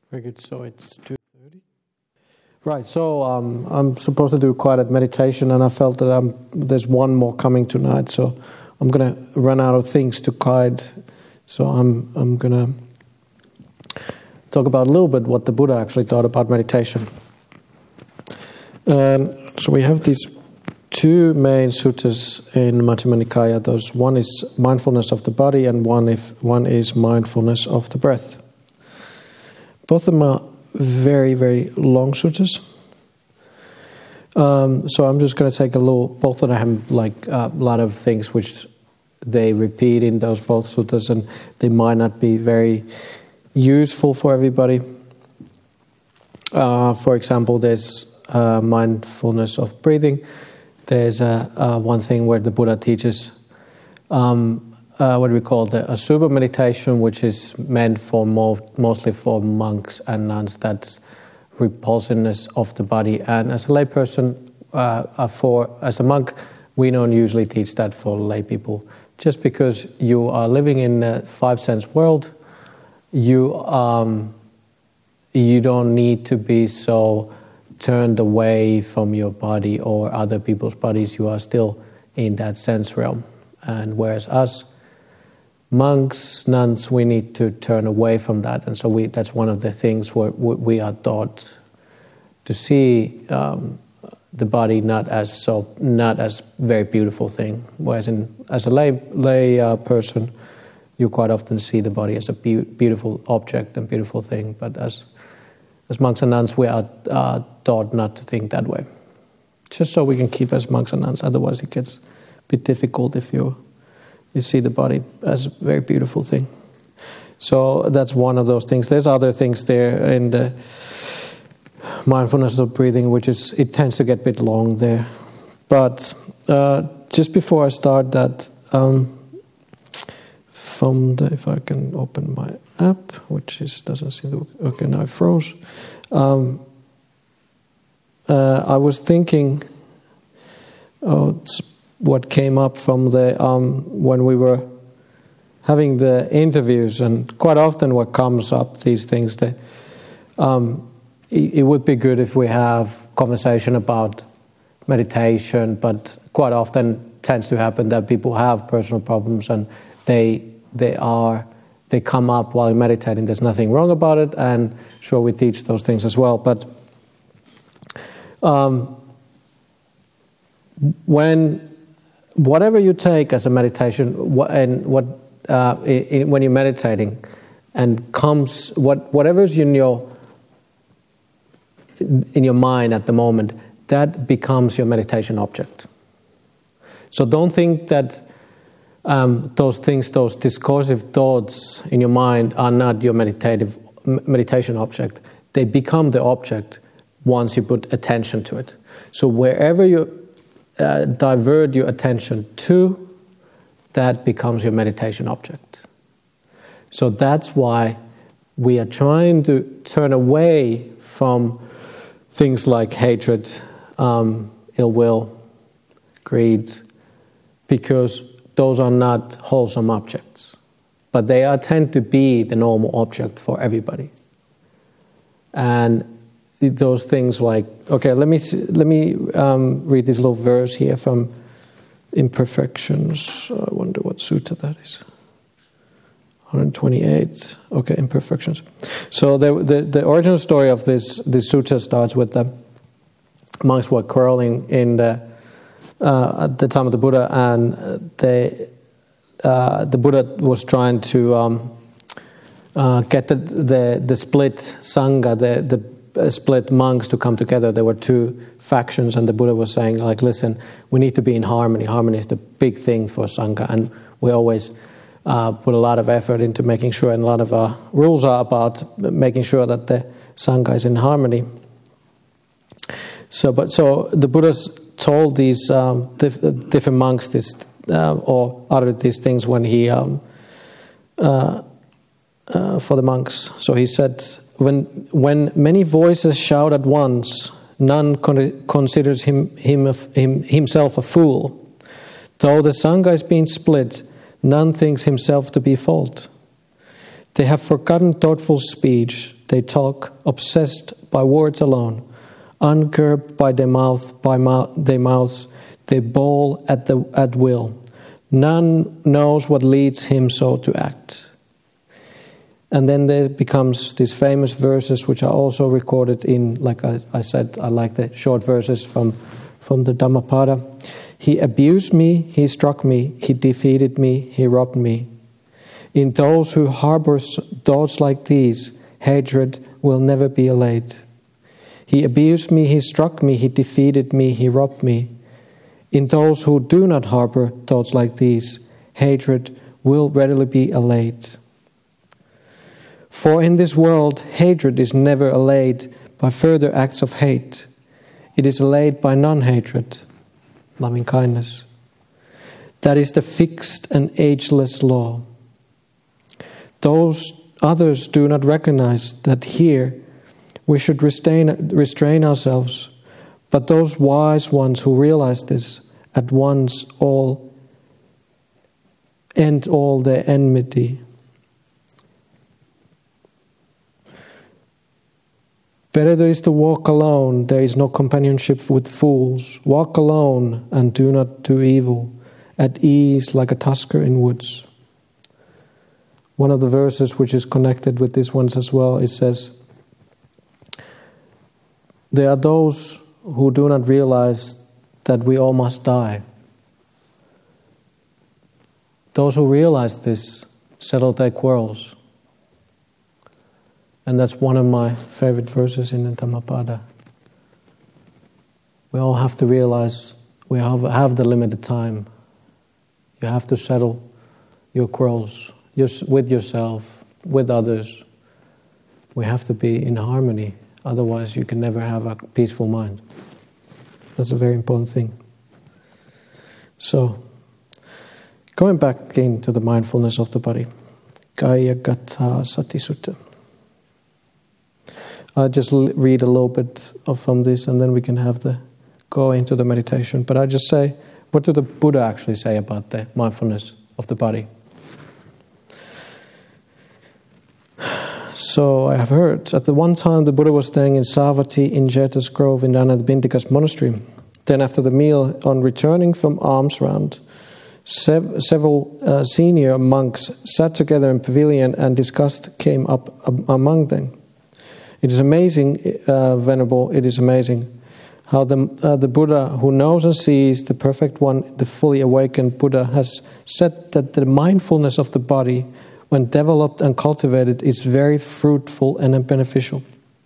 Very good. So it's 2:30. Right. So I'm supposed to do quiet meditation, and I felt that there's one more coming tonight. So I'm going to run out of things to guide. So I'm going to talk about a little bit what the Buddha actually thought about meditation. So we have these two main suttas in Majjhima Nikaya. One is mindfulness of the body, and one is mindfulness of the breath. Both of them are very, very long suttas. So I'm just going to take a little. Both of them have like a lot of things which they repeat in those both suttas, and they might not be very useful for everybody. For example, there's mindfulness of breathing. There's one thing where the Buddha teaches what we call the Asubha meditation, which is meant for mostly for monks and nuns. That's repulsiveness of the body. And as a layperson, as a monk, we don't usually teach that for lay people. Just because you are living in a five-sense world, you don't need to be so turned away from your body or other people's bodies. You are still in that sense realm. And whereas us monks, nuns, we need to turn away from that. And so that's one of the things where we are taught to see the body not as very beautiful thing. Whereas as a lay person, you quite often see the body as a beautiful object and beautiful thing. But as monks and nuns, we are taught not to think that way. Just so we can keep as monks and nuns. Otherwise, it gets a bit difficult if you see the body as a very beautiful thing. So that's one of those things. There's other things there in the mindfulness of breathing, it tends to get a bit long there. But just before I start that, if I can open my app, doesn't seem to work. Okay, now it froze. I was thinking, what came up from the when we were having the interviews, and quite often what comes up, these things that it would be good if we have conversation about meditation, but quite often tends to happen that people have personal problems and they come up while meditating. There's nothing wrong about it, and sure, we teach those things as well. But whatever you take as a meditation, when you're meditating, and comes whatever's in your mind at the moment, that becomes your meditation object. So don't think that those discursive thoughts in your mind are not your meditation object. They become the object once you put attention to it. So wherever you divert your attention to, that becomes your meditation object. So that's why we are trying to turn away from things like hatred, ill will, greed, because those are not wholesome objects. But they tend to be the normal object for everybody. And those things like, okay, let me read this little verse here from Imperfections. I wonder what sutta that is. 128. Okay, Imperfections. So the original story of this sutta starts with the monks were quarreling at the time of the Buddha, and the Buddha was trying to get the split sangha, the split monks to come together. There were two factions, and the Buddha was saying, like, listen, we need to be in harmony. Harmony is the big thing for sangha, and we always put a lot of effort into making sure, and a lot of our rules are about making sure that the sangha is in harmony. So the Buddha told these different monks this, or uttered these things when he for the monks. So he said, when many voices shout at once, none considers himself a fool. Though the sangha is being split, none thinks himself to be fault. They have forgotten thoughtful speech, they talk, obsessed by words alone, uncurbed by their mouths, they bawl at will. None knows what leads him so to act. And then there becomes these famous verses which are also recorded in, like I said, I like the short verses from the Dhammapada. He abused me, he struck me, he defeated me, he robbed me. In those who harbor thoughts like these, hatred will never be allayed. He abused me, he struck me, he defeated me, he robbed me. In those who do not harbor thoughts like these, hatred will readily be allayed. For in this world, hatred is never allayed by further acts of hate. It is allayed by non-hatred, loving kindness. That is the fixed and ageless law. Those others do not recognize that here we should restrain ourselves, but those wise ones who realize this at once end all their enmity. Better is to walk alone, there is no companionship with fools. Walk alone and do not do evil, at ease like a tusker in woods. One of the verses which is connected with these ones as well, it says, there are those who do not realize that we all must die. Those who realize this settle their quarrels. And that's one of my favorite verses in the Dhammapada. We all have to realize we have the limited time. You have to settle your quarrels with yourself, with others. We have to be in harmony. Otherwise, you can never have a peaceful mind. That's a very important thing. So, going back into the mindfulness of the body. Kaya Gata Sati Sutta. I'll just read a little bit from this and then we can go into the meditation. But I just say, what did the Buddha actually say about the mindfulness of the body? So I have heard, at the one time the Buddha was staying in Savatthi in Jeta's Grove in Anathapindika's monastery. Then after the meal, on returning from alms round, several senior monks sat together in pavilion and disgust came up among them. It is amazing, Venerable, it is amazing how the Buddha who knows and sees, the perfect one, the fully awakened Buddha, has said that the mindfulness of the body, when developed and cultivated, is very fruitful and beneficial.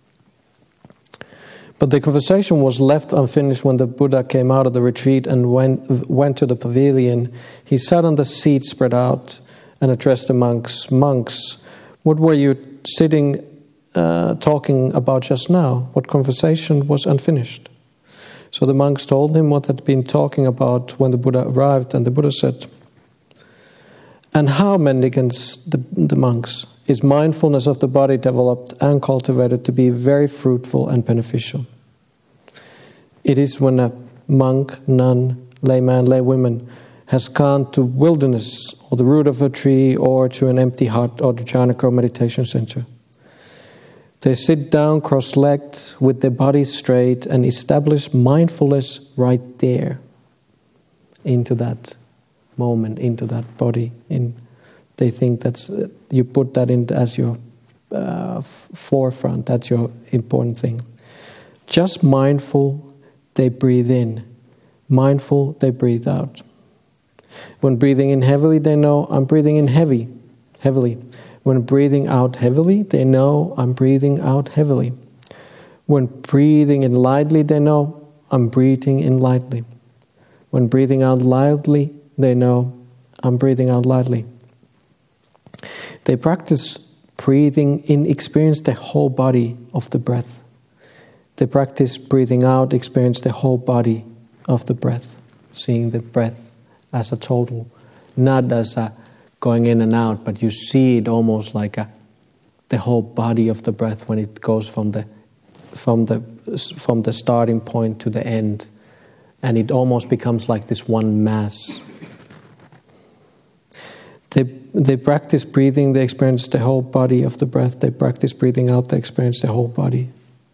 But the conversation was left unfinished when the Buddha came out of the retreat and went to the pavilion. He sat on the seat spread out and addressed the monks. Monks, what were you sitting talking about just now? What conversation was unfinished? So the monks told him what had been talking about when the Buddha arrived, and the Buddha said, and how, mendicants, the monks, is mindfulness of the body developed and cultivated to be very fruitful and beneficial? It is when a monk, nun, layman, laywoman has gone to wilderness or the root of a tree or to an empty hut or to Janaka meditation center. They sit down cross-legged with their bodies straight and establish mindfulness right there into that moment, into that body. They think that's you put that in as your forefront. That's your important thing. Just mindful, they breathe in. Mindful, they breathe out. When breathing in heavily, they know I'm breathing in heavily. When breathing out heavily, they know I'm breathing out heavily. When breathing in lightly, they know I'm breathing in lightly. When breathing out loudly, they know I'm breathing out lightly. They practice breathing in, experience the whole body of the breath. They practice breathing out, experience the whole body of the breath, seeing the breath as a total, not as a going in and out, but you see it almost like the whole body of the breath when it goes from the starting point to the end, and it almost becomes like this one mass. They practice breathing, they experience the whole body of the breath. They practice breathing out, they experience the whole body.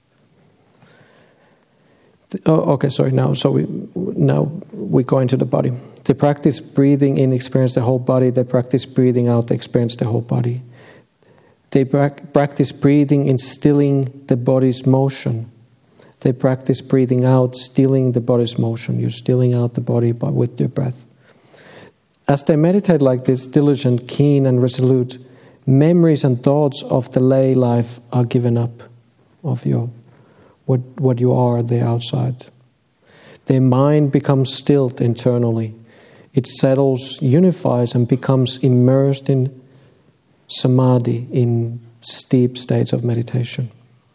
Oh, okay, sorry, now we go into the body. They practice breathing in, experience the whole body. They practice breathing out, they experience the whole body. They practice breathing in, stilling the body's motion. They practice breathing out, stilling the body's motion. You're stilling out the body with your breath. As they meditate like this, diligent, keen, and resolute, memories and thoughts of the lay life are given up of your what you are there outside. Their mind becomes stilled internally. It settles, unifies, and becomes immersed in samadhi, in steep states of meditation.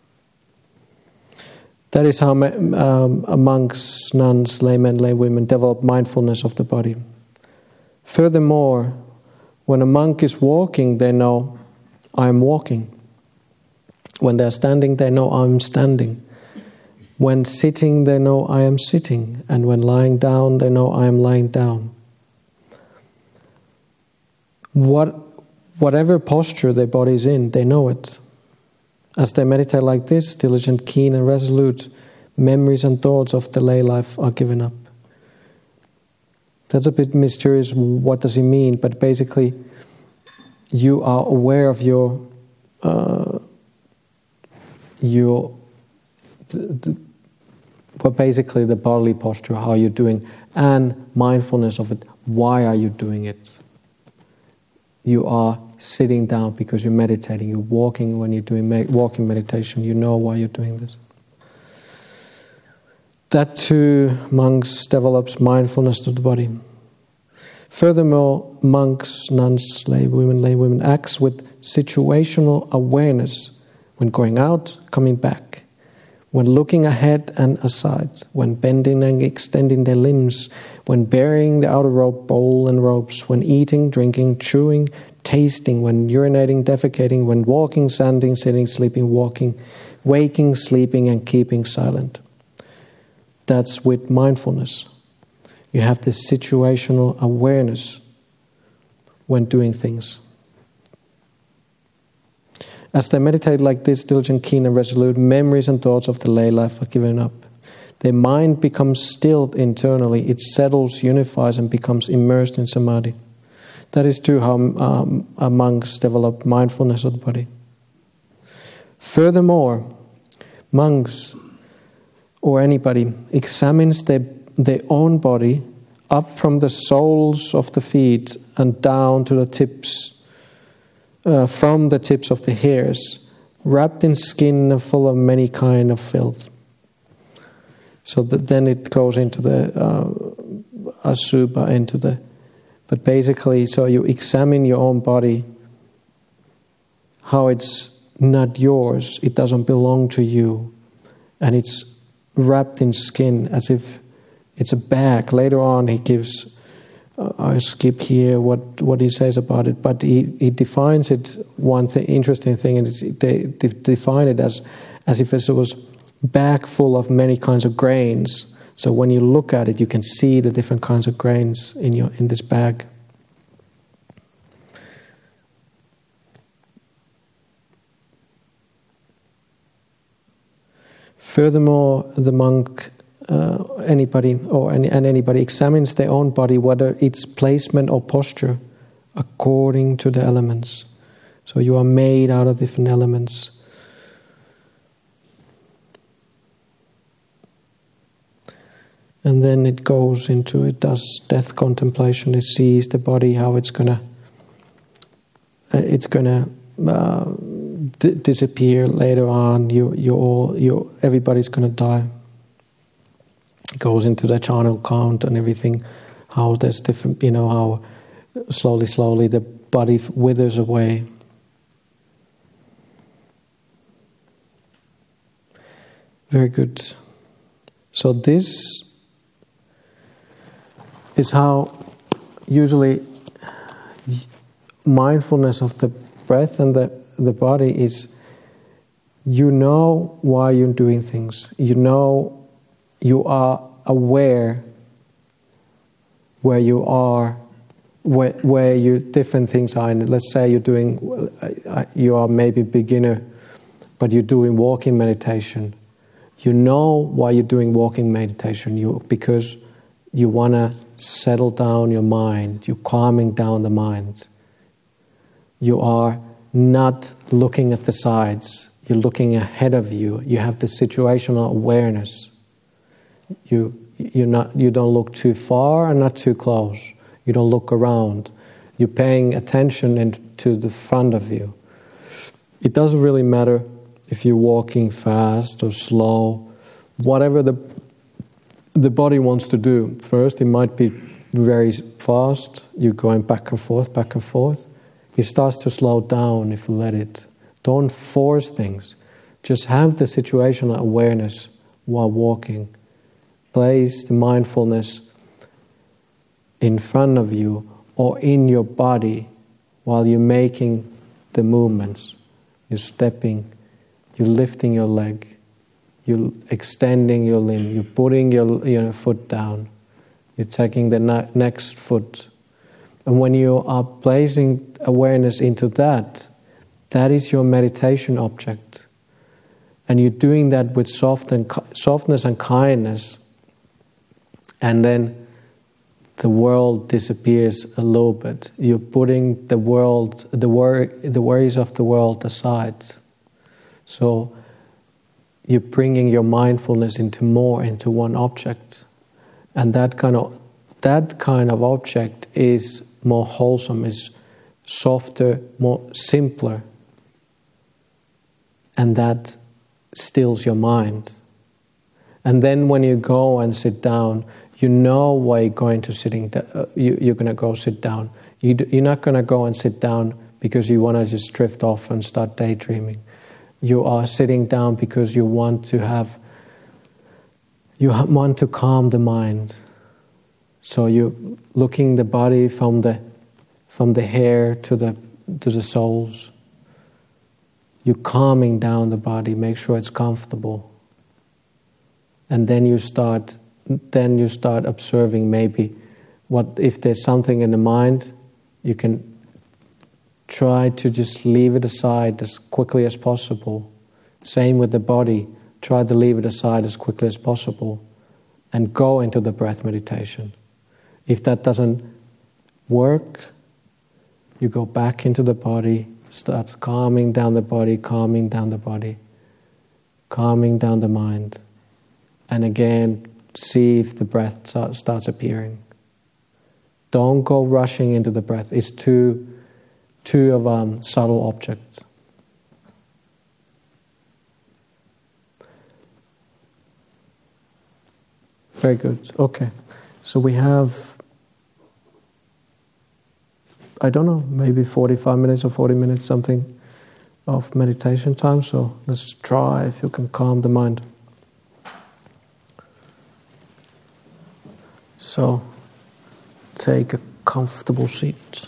That is how monks, nuns, laymen, laywomen develop mindfulness of the body. Furthermore, when a monk is walking, they know, I am walking. When they are standing, they know, I am standing. When sitting, they know, I am sitting. And when lying down, they know, I am lying down. Whatever posture their body is in, they know it. As they meditate like this, diligent, keen, and resolute, memories and thoughts of the lay life are given up. That's a bit mysterious, what does it mean? But basically, you are aware of basically the bodily posture, how you're doing, and mindfulness of it. Why are you doing it? You are sitting down because you're meditating. You're walking when you're doing walking meditation. You know why you're doing this. That too, monks develops mindfulness of the body. Furthermore, monks, nuns, laywomen acts with situational awareness when going out, coming back, when looking ahead and aside, when bending and extending their limbs, when burying the outer rope, bowl and ropes, when eating, drinking, chewing, tasting, when urinating, defecating, when walking, standing, sitting, sleeping, walking, waking, sleeping, and keeping silent. That's with mindfulness. You have this situational awareness when doing things. As they meditate like this, diligent, keen, and resolute, memories and thoughts of the lay life are given up. Their mind becomes stilled internally. It settles, unifies, and becomes immersed in samadhi. That is too how monks develop mindfulness of the body. Furthermore, monks or anybody examines their own body up from the soles of the feet and down to the tips, from the tips of the hairs, wrapped in skin full of many kind of filth. So that then it goes into the asubha, but basically, so you examine your own body, how it's not yours, it doesn't belong to you, and it's wrapped in skin as if it's a bag. Later on he gives, I skip here what he says about it, but he defines it, interesting thing, and they define it as if it was bag full of many kinds of grains. So when you look at it, you can see the different kinds of grains in this bag. Furthermore, the monk, anybody examines their own body, whether its placement or posture, according to the elements. So you are made out of different elements. And then it goes into, it does death contemplation. It sees the body, how it's gonna disappear later on. Everybody's gonna die. It goes into the charnel count and everything. How there's different, how slowly the body withers away. Very good. So this is how usually mindfulness of the breath and the body is, you know why you're doing things. You know, you are aware where you are where you different things are. And let's say you are maybe beginner, but you're doing walking meditation. You know why you're doing walking meditation. Because you want to settle down your mind. You're calming down the mind. You are not looking at the sides. You're looking ahead of you. You have the situational awareness. You don't look too far and not too close. You don't look around. You're paying attention to the front of you. It doesn't really matter if you're walking fast or slow, whatever the body wants to do. First, it might be very fast. You're going back and forth, back and forth. It starts to slow down if you let it. Don't force things. Just have the situational awareness while walking. Place the mindfulness in front of you or in your body while you're making the movements. You're stepping, you're lifting your leg, you're extending your limb, you're putting your foot down, you're taking the next foot. And when you are placing awareness into that is your meditation object. And you're doing that with softness and kindness. And then the world disappears a little bit. You're putting the worries of the world aside. So you're bringing your mindfulness into one object. And that kind of object is more wholesome, is softer, more simpler. And that stills your mind. And then when you go and sit down, you know why you're going to you're going to go sit down. You're not going to go and sit down because you want to just drift off and start daydreaming. You are sitting down because you want to calm the mind. So you're looking the body from the hair to the soles. You're calming down the body, make sure it's comfortable. And then you start observing maybe if there's something in the mind, you can try to just leave it aside as quickly as possible. Same with the body, try to leave it aside as quickly as possible and go into the breath meditation. If that doesn't work, you go back into the body, start calming down the body, calming down the body, calming down the mind. And again, see if the breath starts appearing. Don't go rushing into the breath. It's too of a subtle object. Very good. Okay. So we have, I don't know, maybe 45 minutes or 40 minutes, something of meditation time. So let's try if you can calm the mind. So take a comfortable seat.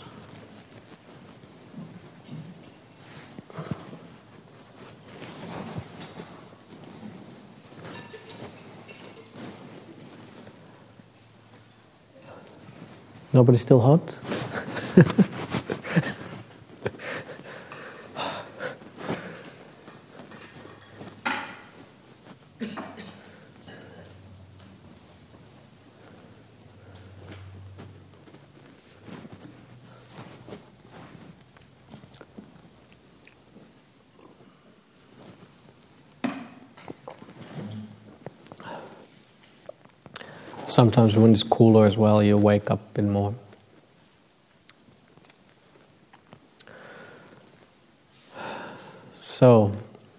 Nobody still hot? Sometimes when it's cooler as well, you wake up a bit more. So,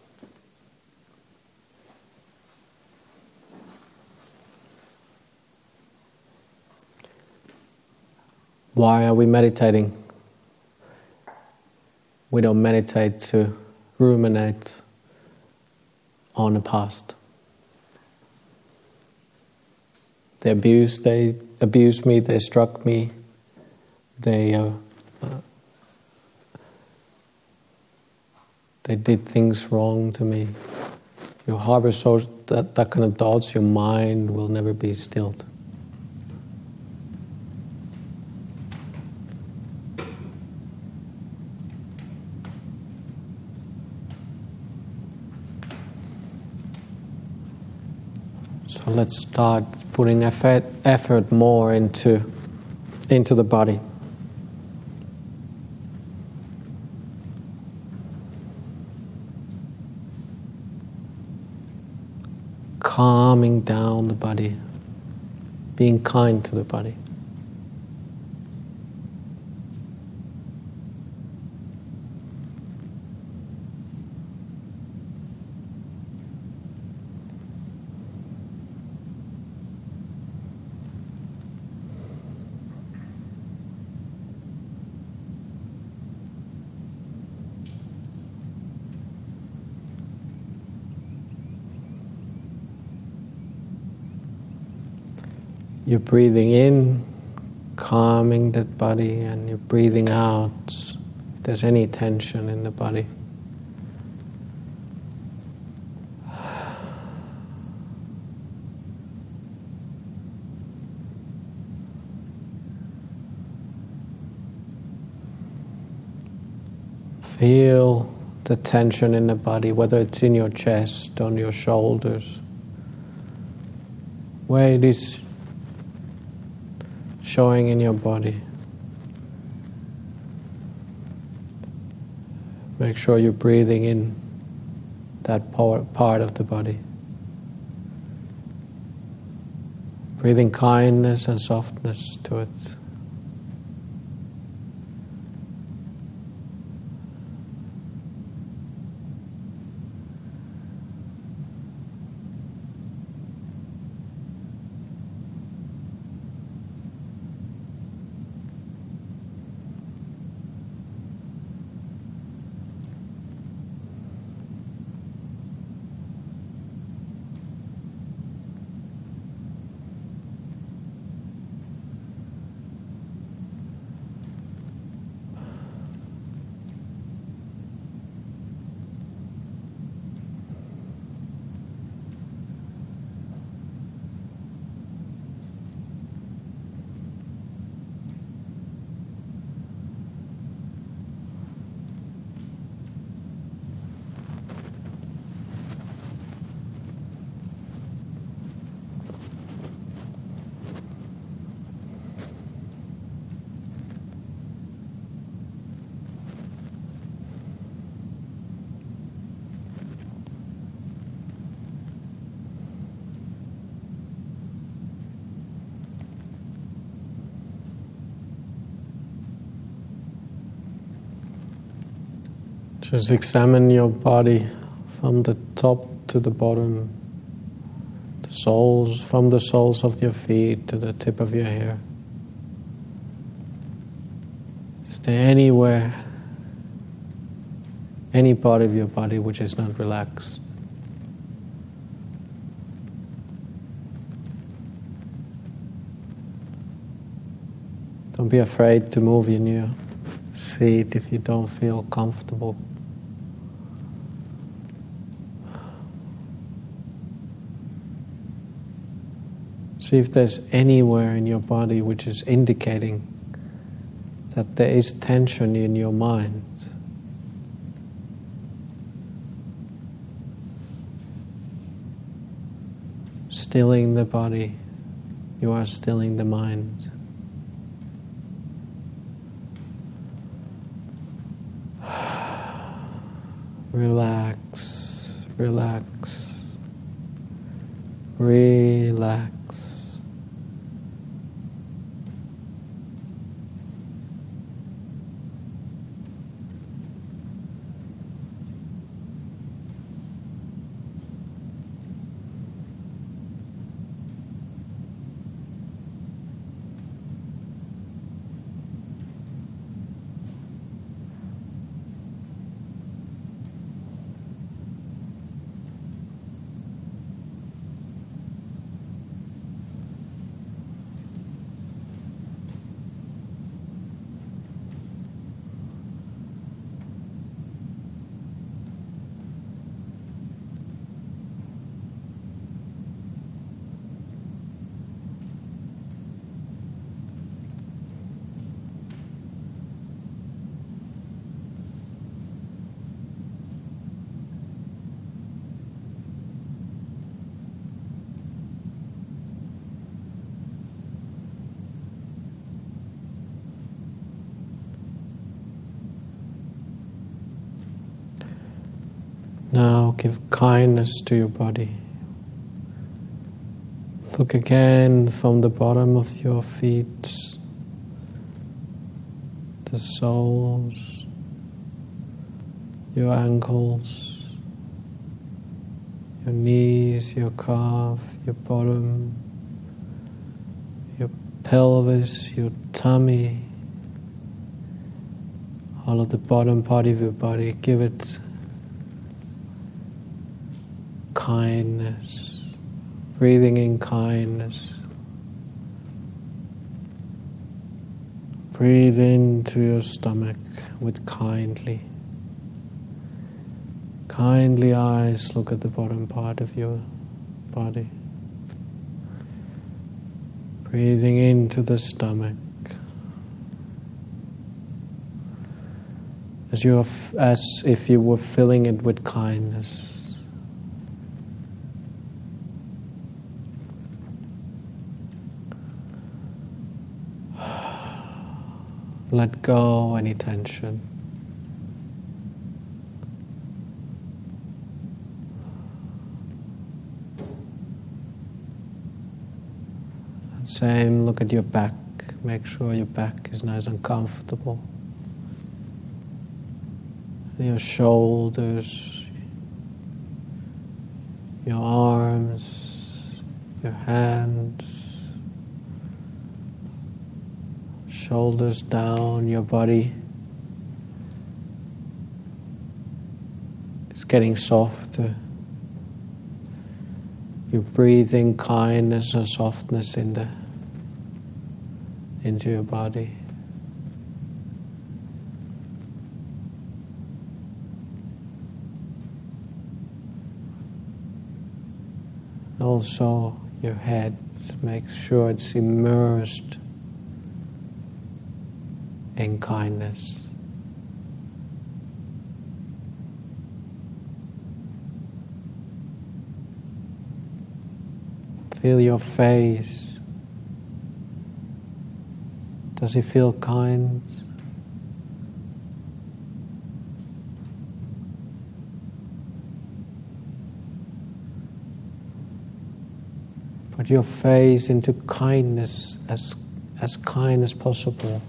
why are we meditating? We don't meditate to ruminate on the past. They abused me, they struck me, they did things wrong to me. You harbor that kind of thoughts, your mind will never be stilled. So let's start putting effort more into the body. Calming down the body, being kind to the body. You're breathing in, calming that body, and you're breathing out if there's any tension in the body. Feel the tension in the body, whether it's in your chest, on your shoulders, where it is showing in your body. Make sure you're breathing in that part of the body. Breathing kindness and softness to it. Just examine your body from the top to the bottom, from the soles of your feet to the tip of your hair. Is there anywhere, any part of your body which is not relaxed? Don't be afraid to move in your seat if you don't feel comfortable. See if there's anywhere in your body which is indicating that there is tension in your mind. Stilling the body, you are stilling the mind. Relax, relax, relax. Now give kindness to your body. Look again from the bottom of your feet, the soles, your ankles, your knees, your calf, your bottom, your pelvis, your tummy, all of the bottom part of your body. Give it kindness. Breathing in kindness. Breathe into your stomach with kindly eyes. Look at the bottom part of your body. Breathing into the stomach. As if you were filling it with kindness. Let go any tension. Same, look at your back. Make sure your back is nice and comfortable. Your shoulders, your arms, your hands. Shoulders down, your body is getting softer. You're breathing kindness and softness into your body. Also, your head, make sure it's immersed in kindness. Feel your face. Does it feel kind? Put your face into kindness, as kind as possible.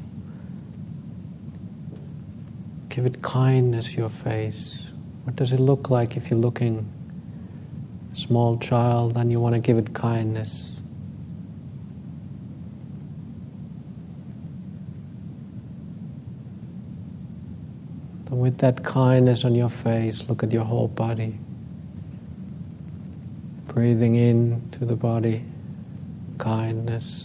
Give it kindness, your face. What does it look like if you're looking a small child and you want to give it kindness? And with that kindness on your face, look at your whole body. Breathing in to the body, kindness.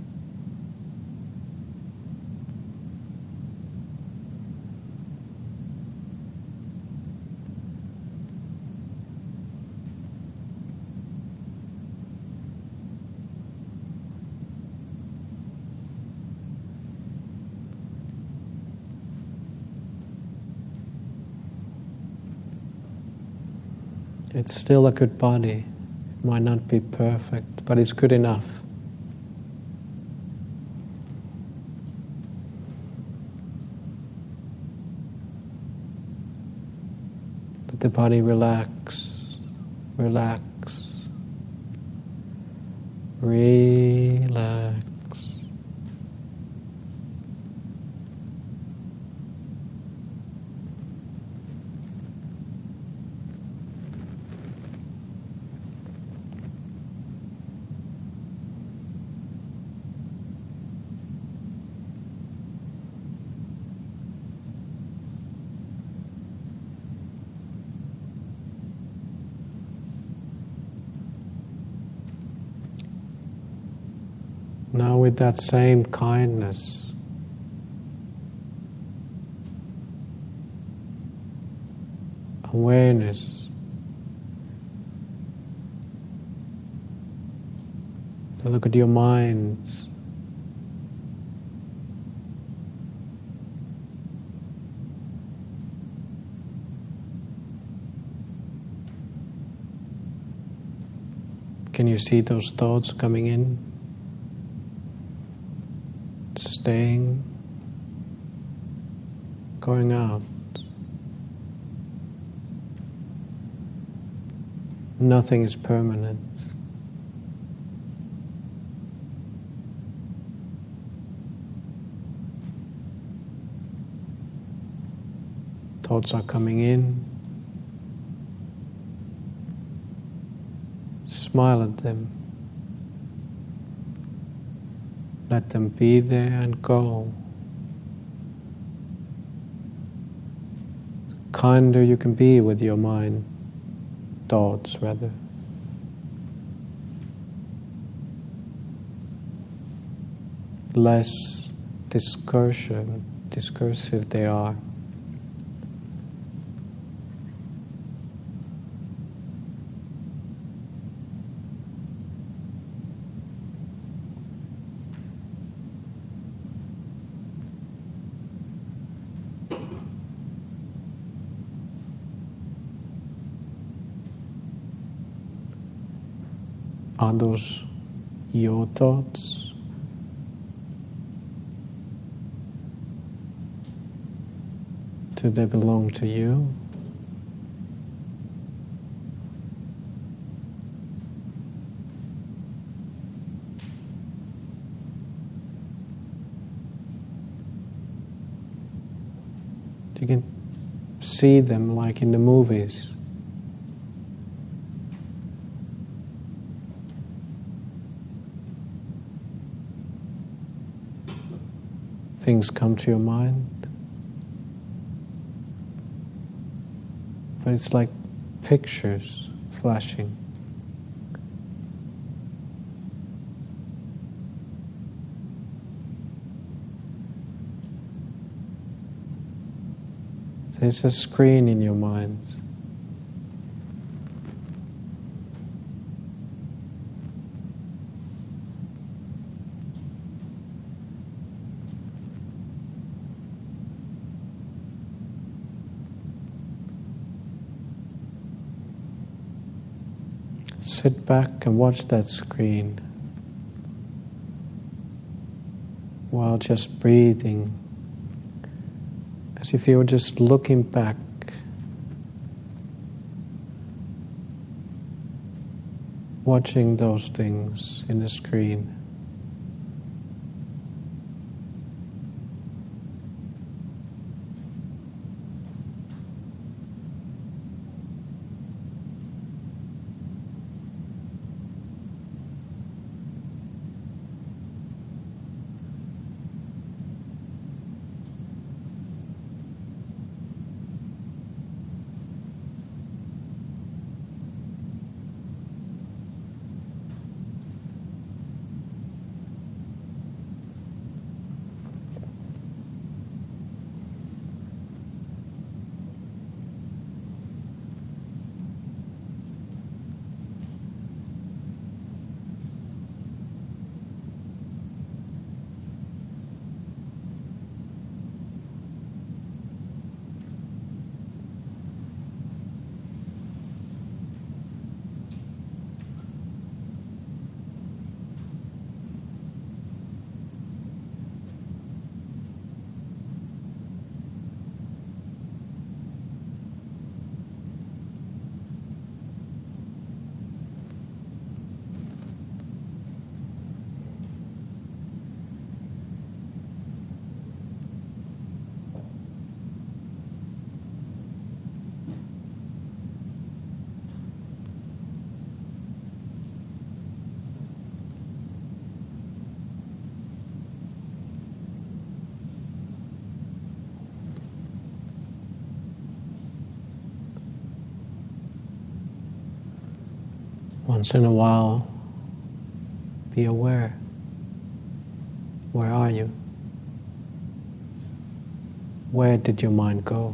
It's still a good body. It might not be perfect, but it's good enough. Let the body relax, relax, relax. Now with that same kindness, awareness, to look at your minds. Can you see those thoughts coming in? Staying, going out. Nothing is permanent. Thoughts are coming in. Smile at them. Let them be there and go. The kinder you can be with your mind, thoughts rather. Less discursive they are. Are those your thoughts? Do they belong to you? You can see them like in the movies. Things come to your mind, but it's like pictures flashing. There's a screen in your mind. Sit back and watch that screen while just breathing, as if you were just looking back. Watching those things in the screen. Once in a while, be aware. Where are you? Where did your mind go?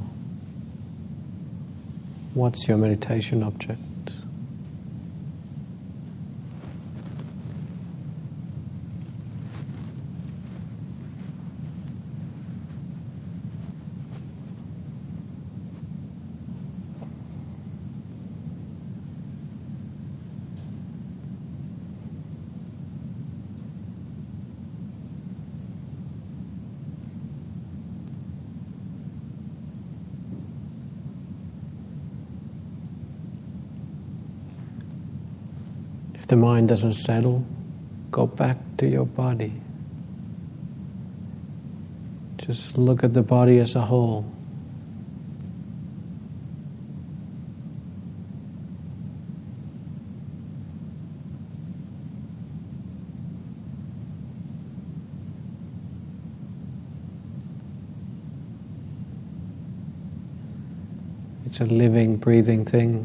What's your meditation object? the mind doesn't settle, go back to your body. Just look at the body as a whole. It's a living, breathing thing.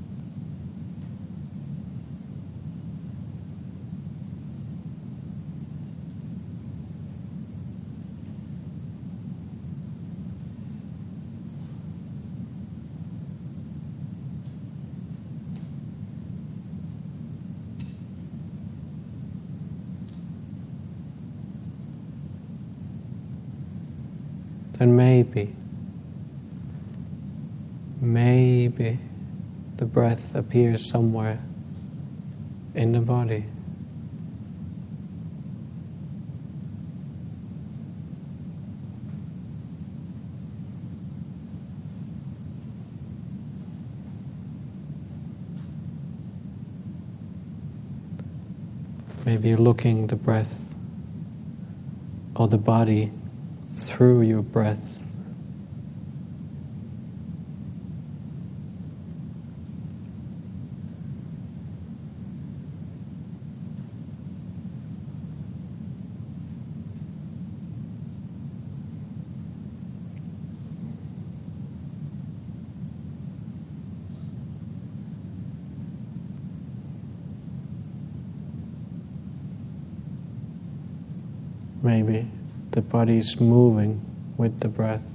Then maybe the breath appears somewhere in the body. Maybe you're looking the breath or the body through your breath. Maybe the body is moving with the breath.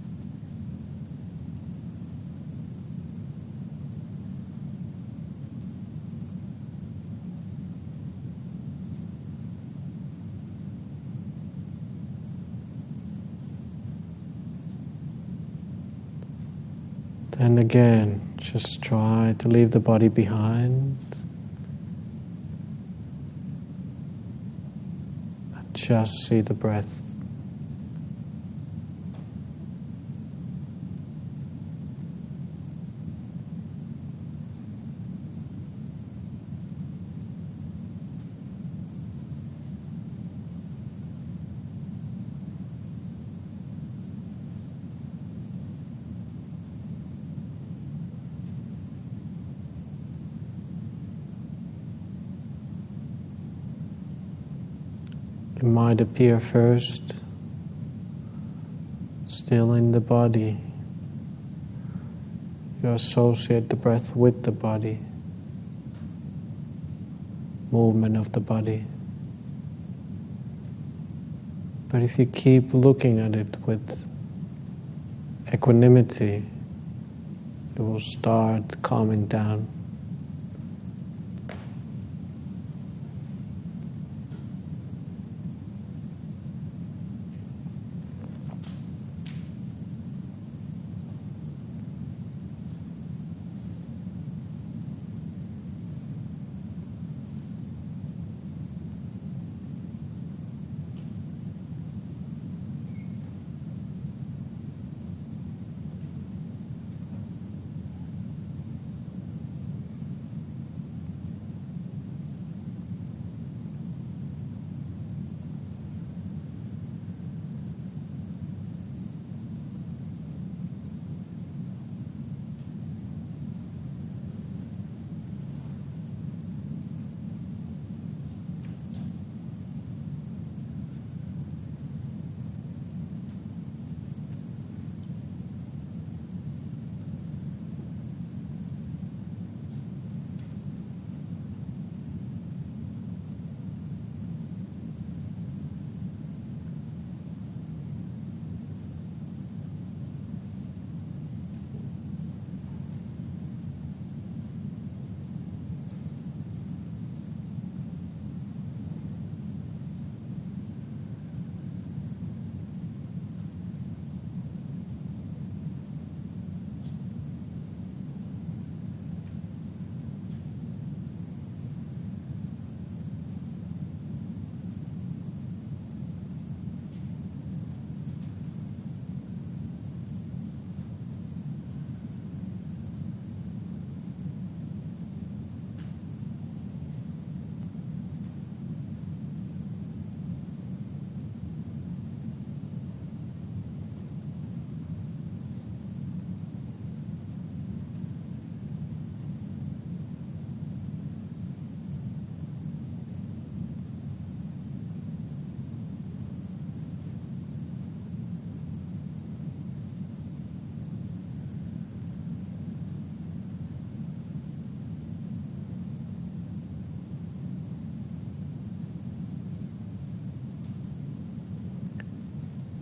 Then again, just try to leave the body behind. Just see the breath. It might appear first, still in the body. You associate the breath with the body, movement of the body. But if you keep looking at it with equanimity, it will start calming down.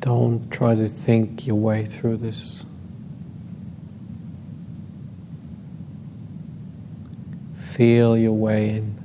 Don't try to think your way through this. Feel your way in.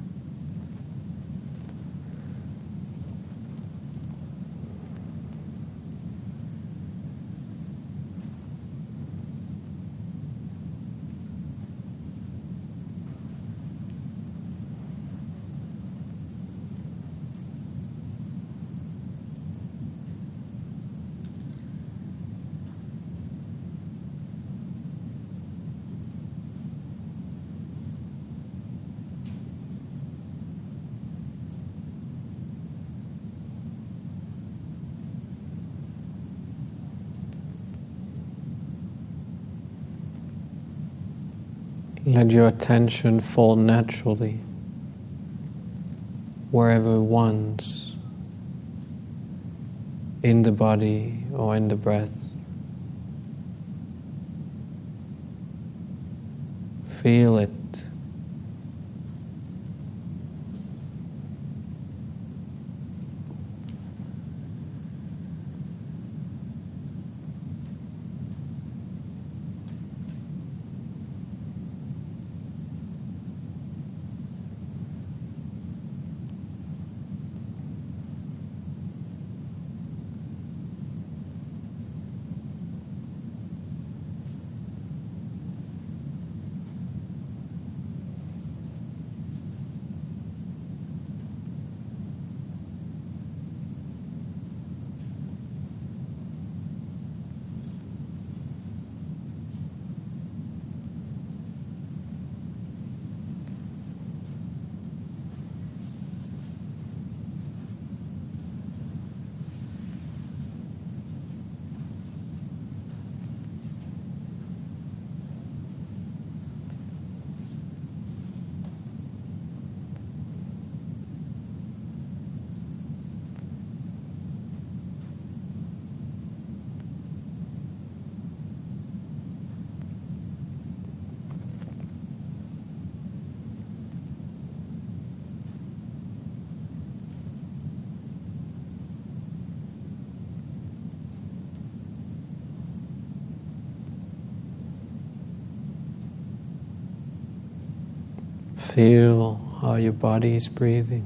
Let your attention fall naturally wherever it wants, in the body or in the breath. Feel it. Feel how your body is breathing.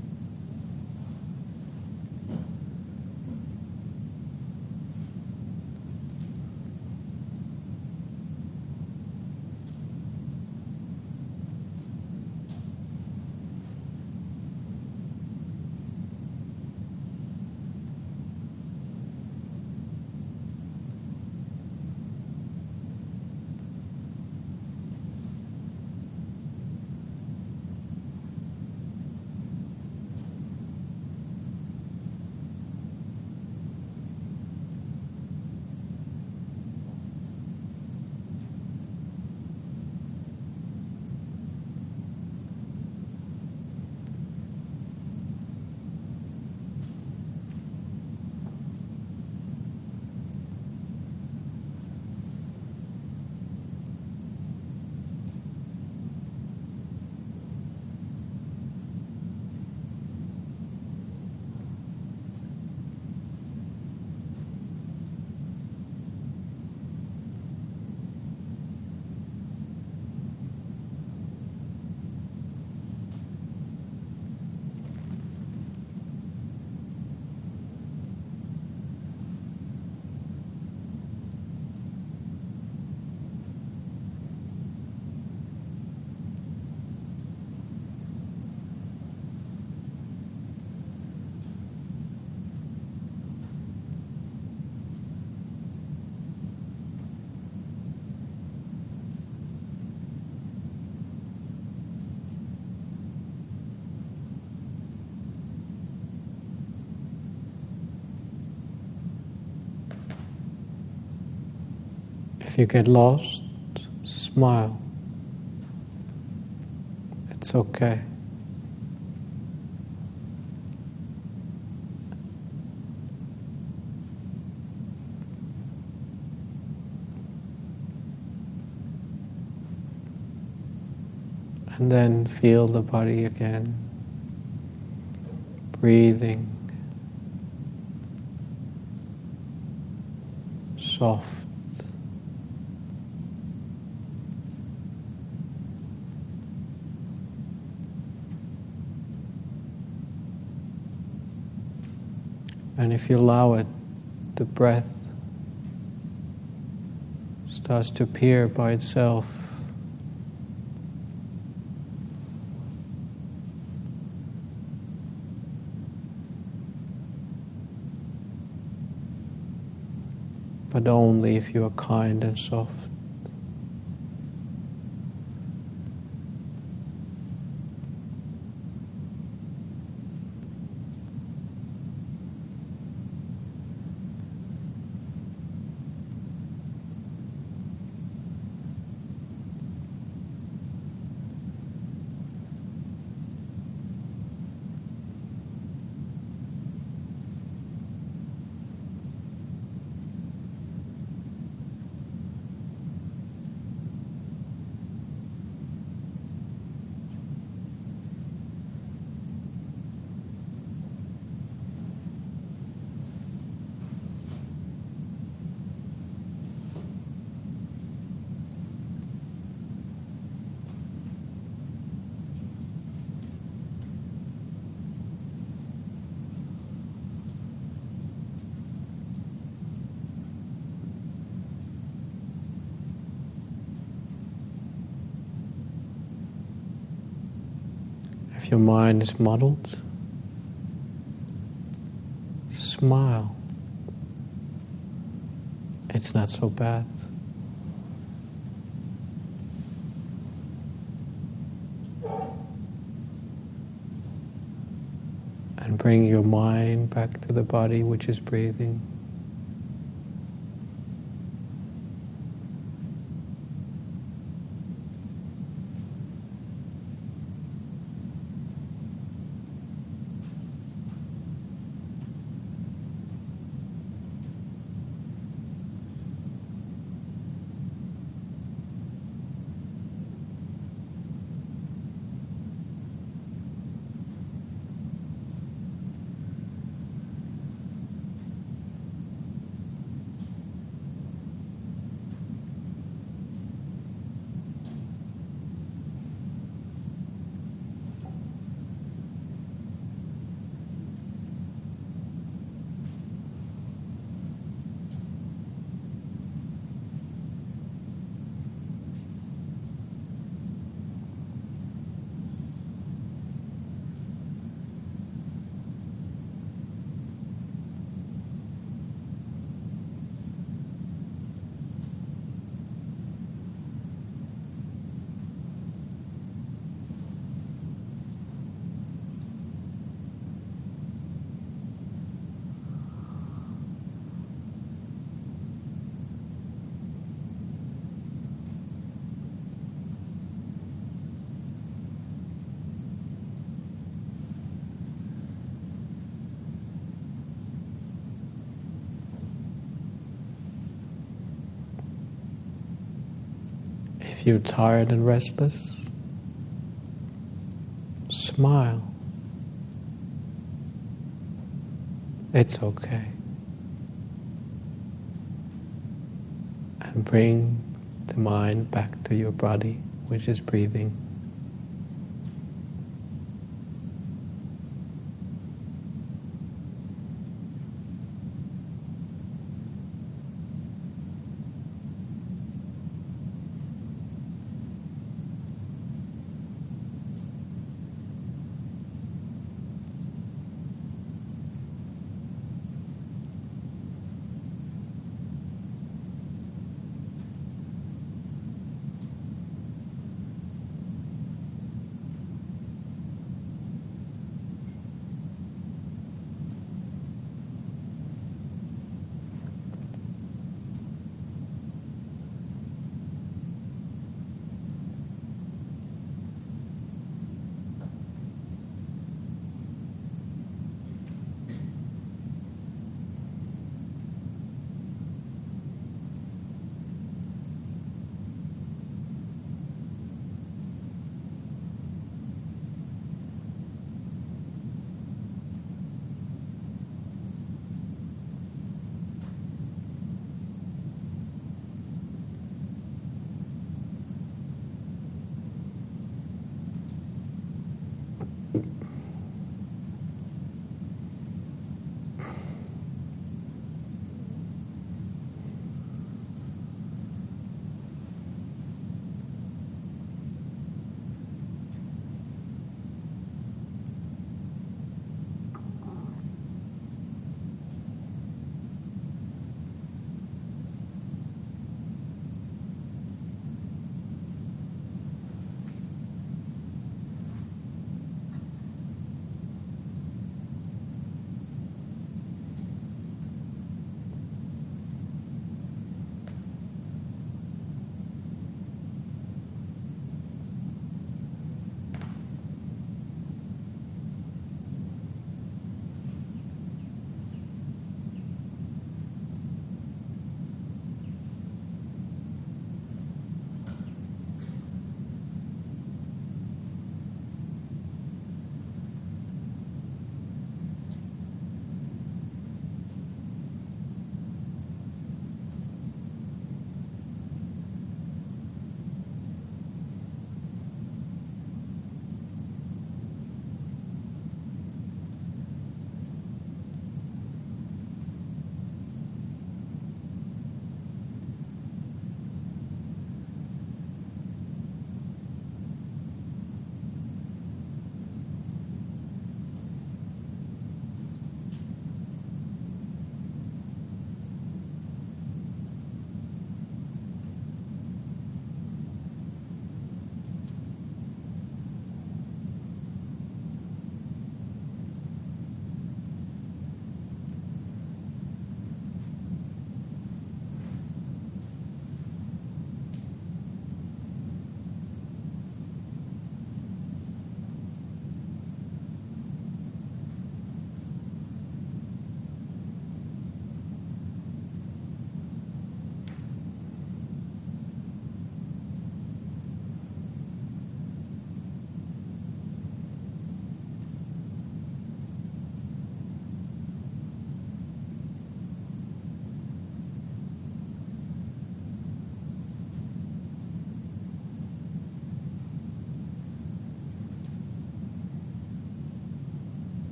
If you get lost, smile. It's okay. And then feel the body again, breathing. soft. And if you allow it, the breath starts to appear by itself. But only if you are kind and soft. If your mind is muddled, smile. It's not so bad. And bring your mind back to the body, which is breathing. If you're tired and restless, smile. It's okay. And bring the mind back to your body, which is breathing.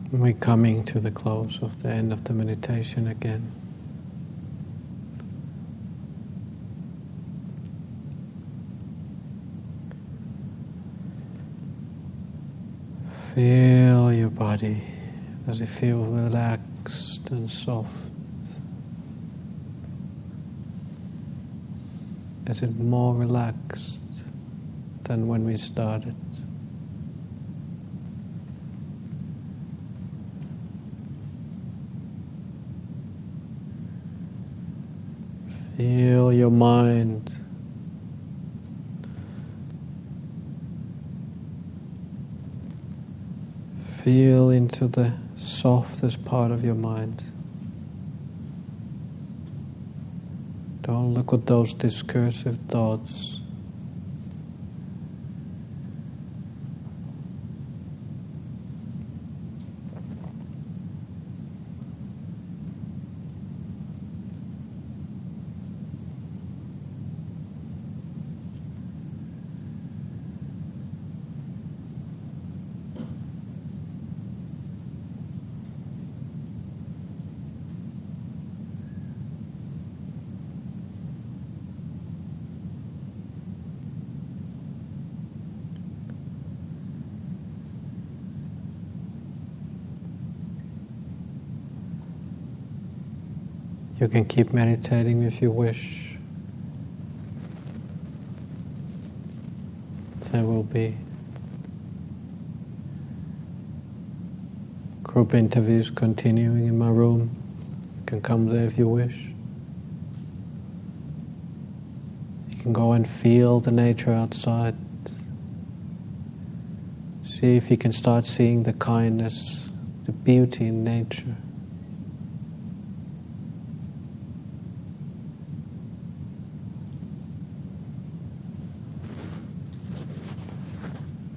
We're coming to the close of the end of the meditation again. Feel your body. Does it feel relaxed and soft? Is it more relaxed than when we started? Feel your mind. Feel into the softest part of your mind. Don't look at those discursive thoughts. You can keep meditating if you wish. There will be group interviews continuing in my room. You can come there if you wish. You can go and feel the nature outside. See if you can start seeing the kindness, the beauty in nature.